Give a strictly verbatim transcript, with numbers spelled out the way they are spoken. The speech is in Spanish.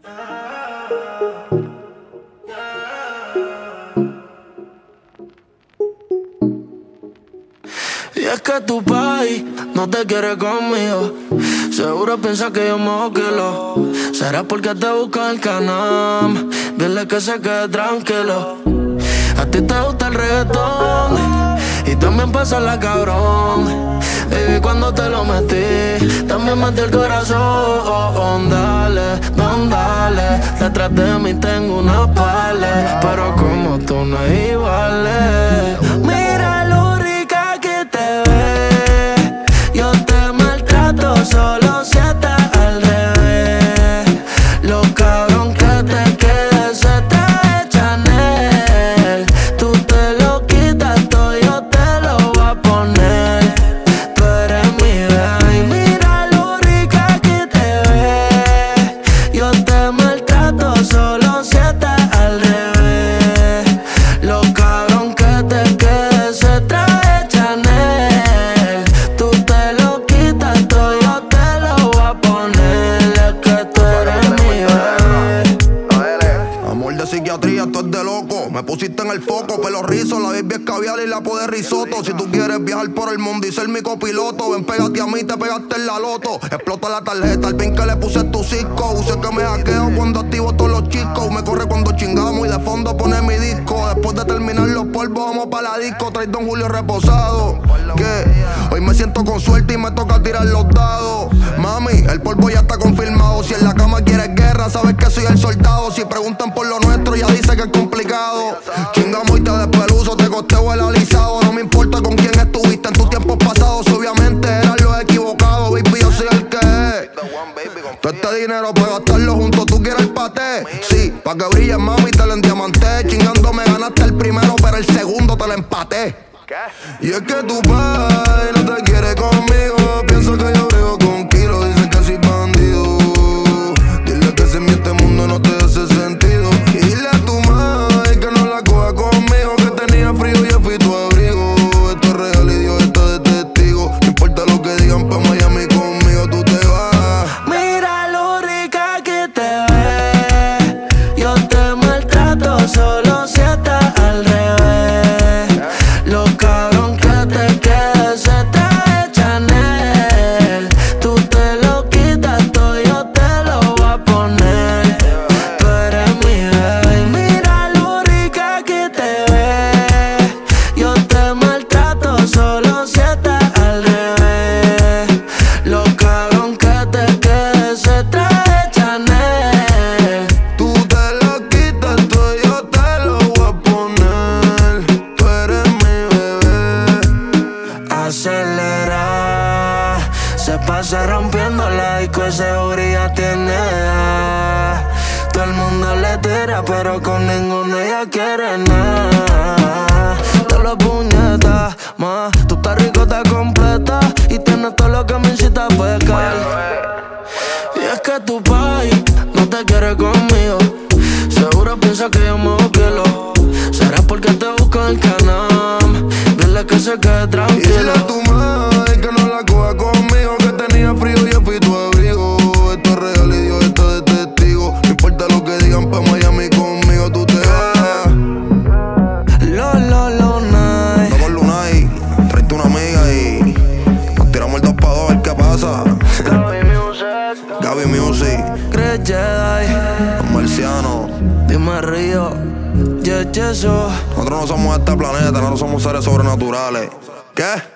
Y es que tu país no te quiere conmigo. Seguro piensa que yo me lo. Será porque te busca el canal. Dile que se quede tranquilo. A ti te gusta el reggaetón y también pasa la cabrón. Baby, cuando te lo metí, también metí el corazón. Dale, don, dale. Detrás de mí tengo una pala, pero como tú no es igual. Mira lo rica que te ves. Yo te maltrato solo si estás al revés. Lo cabrón que te quede se te echa en él. Tú te lo quitas todo, yo te lo voy a poner. Tú eres mi bebé. Mira lo rica que te ves. Yo te maltrato solo si estás al revés. Lo cabrón que te quede se te echa en él. Tú te lo quitas todo, yo te lo voy a poner. Es que tú eres mi bebé. Amor de psiquiatría, esto es de loco. Me pusiste en el foco, pelo rizo, la baby es caviar y la de risotto. Si tú quieres viajar por el mundo y ser mi copiloto, ven, pégate a mí, te pegaste en la loto. Explota la tarjeta, el pin que le puse es tu cisco. Use que me hackeo cuando activo todos los chicos. Me corre cuando chingamos y de fondo pone mi disco. Después de terminar los polvos, vamos pa' la disco. Trae Don Julio reposado. Que hoy me siento con suerte y me toca tirar los dados. Mami, el polvo ya está confirmado. Si en la cama quieres guerra, sabes que soy el soldado. Si preguntan por lo nuestro, ya dice que es complicado. Chingamos y te despeluzo, te costeo el alisado. No me importa con quién estuviste en tus tiempos pasados. Obviamente eran los equivocados, baby, yo soy el que es. Todo este dinero para gastarlo junto, ¿tú quieres el paté? Sí, pa' que brilles, mami, te lo endiamanté. Chingando me ganaste el primero, pero el segundo te lo empaté. Y es que tu pai no te quiere conmigo. Pienso que yo brego con kilos, dicen que soy bandido. Dile que si en este mundo no te hace sentido. Y dile a tu mai que no la coja conmigo, que tenía frío y yo fui tu abrigo. Esto es real y Dios está de testigo. No importa lo que digan, pa' Miami conmigo tú te vas. Mira lo rica que te ves. Yo te maltrato solo si estás al revés. Lo cabrón que te quede se te echa en él. Tú te lo quitas todo, yo te lo voy a poner. Tú eres mi bebé. Mira lo rica que te ves. Yo te maltrato solo si estás al revés. Lo cabrón que te quede se te echa en él. Tú te lo quitas todo, yo te lo voy a poner. Tú eres mi bebé. Acelera, se pasa rompiendo la disco, ese seguridad tiene. Todo el mundo le tira, pero con ninguno ella quiere nada. Te lo puñetas, ma, tú estás rico, estás completa y tienes todo lo que me incita a pecar. Y es que tu país no te quiere conmigo. Seguro piensa que yo me lo. Será porque te busco en el canal. Dile que se quede Y tranquilo. dile a tu madre que no la coja conmigo, que tenía frío y yo fui tu abrigo. Esto es real y Dios está de testigo. No importa lo que digan, pa' Miami conmigo tú te vas. Lo, lo, lo, night. No con Lunay, tráete una amiga y nos tiramos el dos pa' dos a ver qué pasa. Gaby Music, Gaby Music, Chris Jedi, los marcianos. dime Río, yeah, yeah, so. Nosotros no somos de este planeta, nosotros somos seres sobrenaturales. ¿Qué?